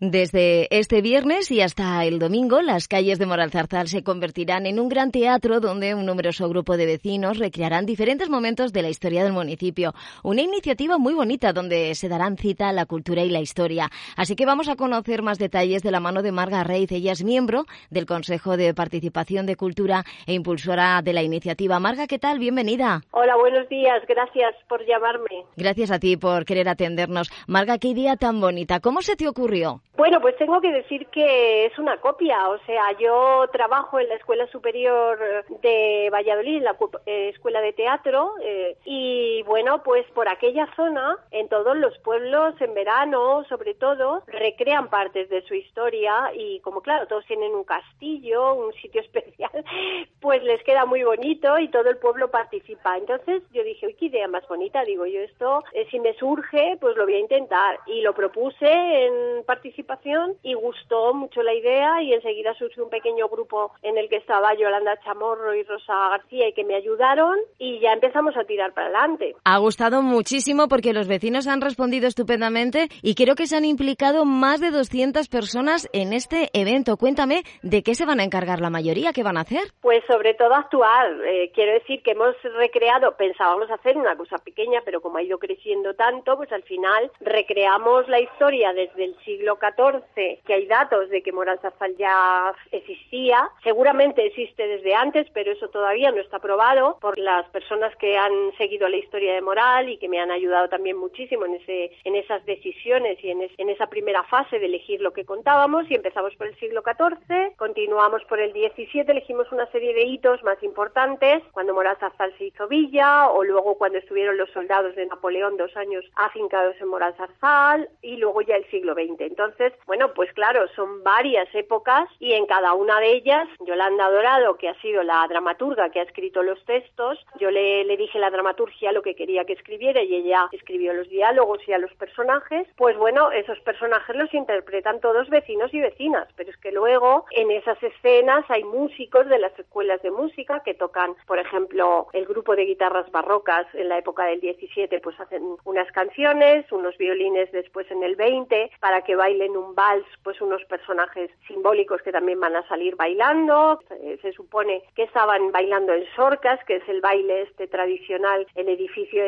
Desde este viernes y hasta el domingo, las calles de Moralzarzal se convertirán en un gran teatro donde un numeroso grupo de vecinos recrearán diferentes momentos de la historia del municipio. Una iniciativa muy bonita donde se darán cita a la cultura y la historia. Así que vamos a conocer más detalles de la mano de Marga Reiz. Ella es miembro del Consejo de Participación de Cultura e impulsora de la iniciativa. Marga, ¿qué tal? Bienvenida. Hola, buenos días. Gracias por llamarme. Gracias a ti por querer atendernos. Marga, qué idea tan bonita. ¿Cómo se te ocurrió? Bueno, pues tengo que decir que es una copia, o sea, yo trabajo en la Escuela Superior de Valladolid, en la Escuela de Teatro, y bueno, pues por aquella zona, en todos los pueblos, en verano, sobre todo, recrean partes de su historia y como claro, todos tienen un castillo, un sitio especial, pues les queda muy bonito y todo el pueblo participa. Entonces yo dije, uy, qué idea más bonita, digo yo, esto, si me surge, pues lo voy a intentar, y lo propuse en participación y gustó mucho la idea y enseguida surgió un pequeño grupo en el que estaba Yolanda Chamorro y Rosa García y que me ayudaron y ya empezamos a tirar para adelante. Ha gustado muchísimo porque los vecinos han respondido estupendamente y creo que se han implicado más de 200 personas en este evento. Cuéntame, ¿de qué se van a encargar la mayoría? ¿Qué van a hacer? Pues sobre todo actuar. Quiero decir que hemos recreado, pensábamos hacer una cosa pequeña, pero como ha ido creciendo tanto, pues al final recreamos la historia desde el siglo XIV, que hay datos de que Moralzarzal ya existía, seguramente existe desde antes, pero eso todavía no está probado por las personas que han seguido la historia de Moral y que me han ayudado también muchísimo en esas decisiones y en esa primera fase de elegir lo que contábamos, y empezamos por el siglo XIV, continuamos por el XVII, elegimos una serie de hitos más importantes, cuando Moralzarzal se hizo villa, o luego cuando estuvieron los soldados de Napoleón 2 años afincados en Moralzarzal, y luego ya el siglo XX. Entonces, bueno, pues claro, son varias épocas y en cada una de ellas, Yolanda Dorado, que ha sido la dramaturga que ha escrito los textos, yo le dije la dramaturgia, lo que quería que escribiera, y ella escribió los diálogos y a los personajes. Pues bueno, esos personajes los interpretan todos vecinos y vecinas, pero es que luego en esas escenas hay músicos de las escuelas de música que tocan, por ejemplo, el grupo de guitarras barrocas en la época del 17, pues hacen unas canciones, unos violines después en el 20, para que bailen un vals, pues unos personajes simbólicos que también van a salir bailando. Se supone que estaban bailando en Sorcas, que es el baile tradicional, el edificio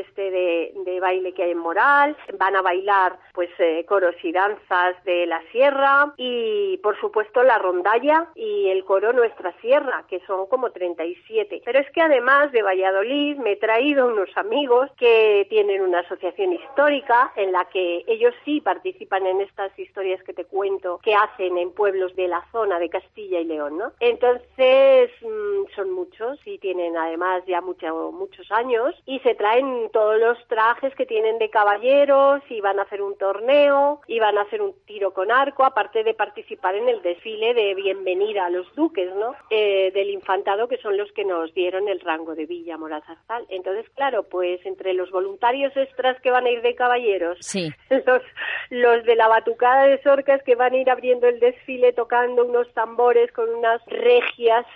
de baile que hay en Moral. Van a bailar pues coros y danzas de la sierra y por supuesto la rondalla y el coro Nuestra Sierra, que son como 37. Pero es que además de Valladolid me he traído unos amigos que tienen una asociación histórica en la que ellos sí participan en estas historias que te cuento, que hacen en pueblos de la zona de Castilla y León, ¿no? Entonces, son muchos y tienen además ya muchos años y se traen todos los trajes que tienen de caballeros y van a hacer un torneo y van a hacer un tiro con arco, aparte de participar en el desfile de bienvenida a los duques, ¿no? Del infantado, que son los que nos dieron el rango de Villa Moralzarzal. Entonces, claro, pues entre los voluntarios extras que van a ir de caballeros, sí, los de la batucada de Sorcas que van a ir abriendo el desfile tocando unos tambores con unas regias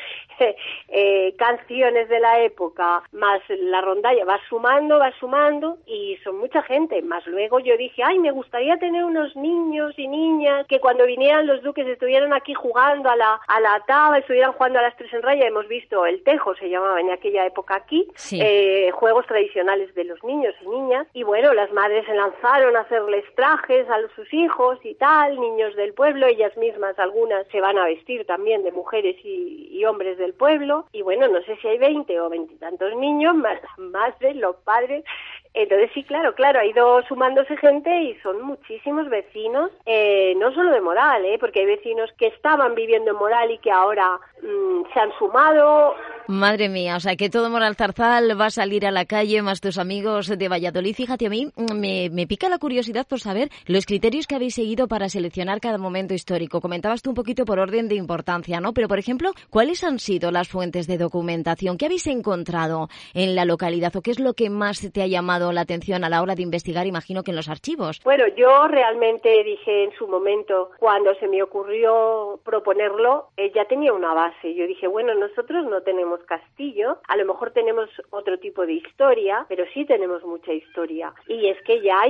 canciones de la época, más la rondalla, va sumando y son mucha gente. Más luego yo dije, ay, me gustaría tener unos niños y niñas que cuando vinieran los duques estuvieran aquí jugando a la taba, estuvieran jugando a las tres en raya. Hemos visto el tejo, se llamaba en aquella época aquí, sí. Juegos tradicionales de los niños y niñas, y bueno, las madres se lanzaron a hacerles trajes a sus hijos y tal, niños del pueblo, ellas mismas, algunas se van a vestir también de mujeres y hombres del pueblo, y bueno, no sé si hay 20 o 20 y tantos niños, más de los padres. Entonces sí, claro, ha ido sumándose gente y son muchísimos vecinos, no solo de Moral, porque hay vecinos que estaban viviendo en Moral y que ahora se han sumado. Madre mía, o sea que todo Moralzarzal va a salir a la calle, más tus amigos de Valladolid. Fíjate, a mí me pica la curiosidad por saber los criterios que habéis seguido para seleccionar cada momento histórico. Comentabas tú un poquito por orden de importancia, ¿no? Pero, por ejemplo, ¿cuáles han sido las fuentes de documentación? ¿Qué habéis encontrado en la localidad o qué es lo que más te ha llamado la atención a la hora de investigar, imagino que en los archivos? Bueno, yo realmente dije en su momento, cuando se me ocurrió proponerlo, ya tenía una base. Yo dije, bueno, nosotros no tenemos llamamos castillo. A lo mejor tenemos otro tipo de historia, pero sí tenemos mucha historia. Y es que ya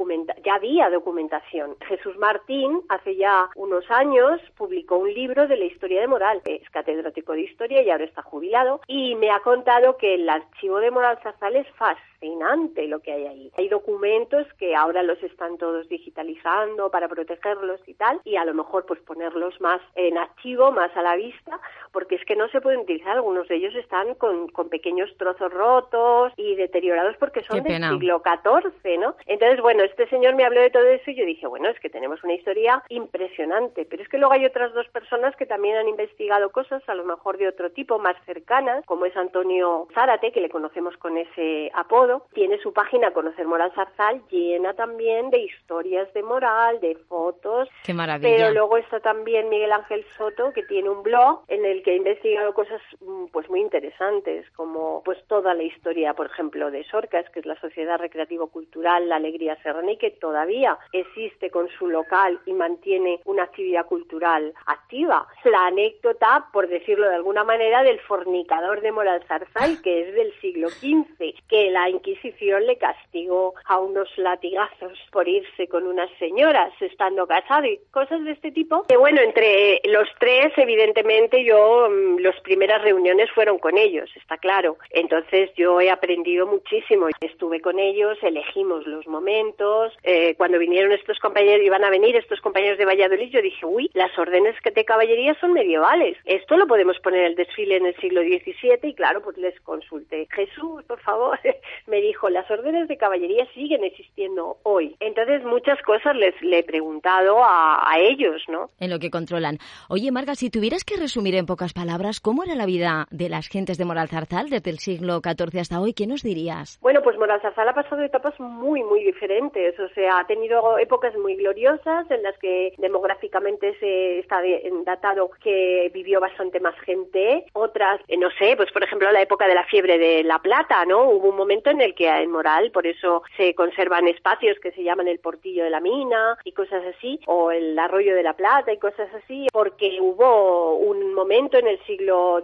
había documentación. Jesús Martín, hace ya unos años, publicó un libro de la historia de Moral. Es catedrático de historia y ahora está jubilado. Y me ha contado que el archivo de Moralzarzal es fascinante lo que hay ahí. Hay documentos que ahora los están todos digitalizando para protegerlos y tal, y a lo mejor pues ponerlos más en archivo, más a la vista, porque es que no se pueden utilizar. Algunos de ellos están con pequeños trozos rotos y deteriorados porque son del siglo XIV, ¿no? Entonces, bueno, este señor me habló de todo eso y yo dije, bueno, es que tenemos una historia impresionante, pero es que luego hay otras dos personas que también han investigado cosas, a lo mejor de otro tipo, más cercanas, como es Antonio Zárate, que le conocemos con ese apodo. Tiene su página Conocer Moralzarzal, llena también de historias de moral, de fotos. ¡Qué maravilla! Pero luego está también Miguel Ángel Soto, que tiene un blog en el que ha investigado cosas pues muy interesantes, como pues toda la historia, por ejemplo, de Sorcas, que es la Sociedad Recreativo-Cultural La Alegría Serrana, y que todavía existe con su local y mantiene una actividad cultural activa. La anécdota, por decirlo de alguna manera, del fornicador de Moralzarzal, que es del siglo XV, que la Inquisición le castigó a unos latigazos por irse con unas señoras estando casado y cosas de este tipo. Que bueno, entre los tres, evidentemente, las primeras reuniones fueron con ellos, está claro. Entonces yo he aprendido muchísimo. Estuve con ellos, elegimos los momentos. Cuando vinieron iban a venir estos compañeros de Valladolid, yo dije, uy, las órdenes de caballería son medievales. Esto lo podemos poner en el desfile en el siglo XVII, y claro, pues les consulté. Jesús, por favor, me dijo, las órdenes de caballería siguen existiendo hoy. Entonces muchas cosas le he preguntado a ellos, ¿no? En lo que controlan. Oye, Marga, si tuvieras que resumir en pocas palabras cómo era la vida de las gentes de Moralzarzal desde el siglo XIV hasta hoy, ¿qué nos dirías? Bueno, pues Moralzarzal ha pasado etapas muy, muy diferentes. O sea, ha tenido épocas muy gloriosas en las que demográficamente se está datado que vivió bastante más gente. Otras, no sé, pues por ejemplo la época de la fiebre de la plata, ¿no? Hubo un momento en el que en Moral, por eso se conservan espacios que se llaman el Portillo de la Mina y cosas así, o el Arroyo de la Plata y cosas así, porque hubo un momento en el siglo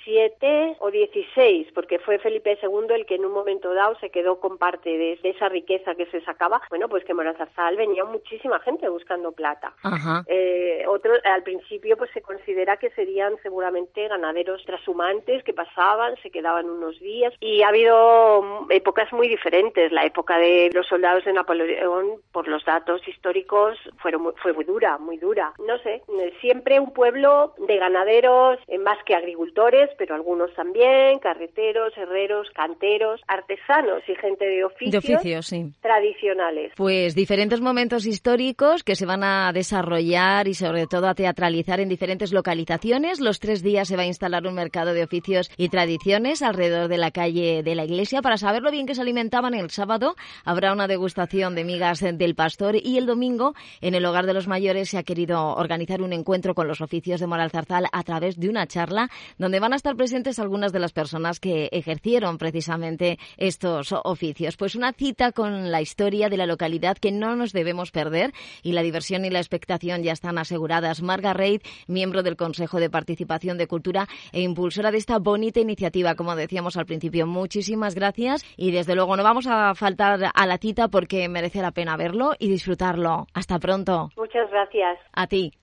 XVII o XVI, porque fue Felipe II el que en un momento dado se quedó con parte de esa riqueza que se sacaba. Bueno, pues que Moralzarzal venía muchísima gente buscando plata. Ajá. Al principio pues se considera que serían seguramente ganaderos trashumantes que pasaban, se quedaban unos días, y ha habido épocas muy diferentes. La época de los soldados de Napoleón, por los datos históricos, fue muy dura, muy dura. No sé, siempre un pueblo de ganaderos, más que agricultores, pero algunos también, carreteros, herreros, canteros, artesanos y gente de oficios, sí, tradicionales. Pues diferentes momentos históricos que se van a desarrollar y sobre todo a teatralizar en diferentes localizaciones. Los 3 días se va a instalar un mercado de oficios y tradiciones alrededor de la calle de la iglesia. Para saber lo bien que se alimentaban, el sábado habrá una degustación de migas del pastor, y el domingo en el Hogar de los Mayores se ha querido organizar un encuentro con los oficios de Moralzarzal a través de una charla donde van a estar presentes algunas de las personas que ejercieron precisamente estos oficios. Pues una cita con la historia de la localidad que no nos debemos perder, y la diversión y la expectación ya están aseguradas. Marga Reid, miembro del Consejo de Participación de Cultura e impulsora de esta bonita iniciativa, como decíamos al principio, muchísimas gracias, y desde luego no vamos a faltar a la cita porque merece la pena verlo y disfrutarlo. Hasta pronto. Muchas gracias. A ti.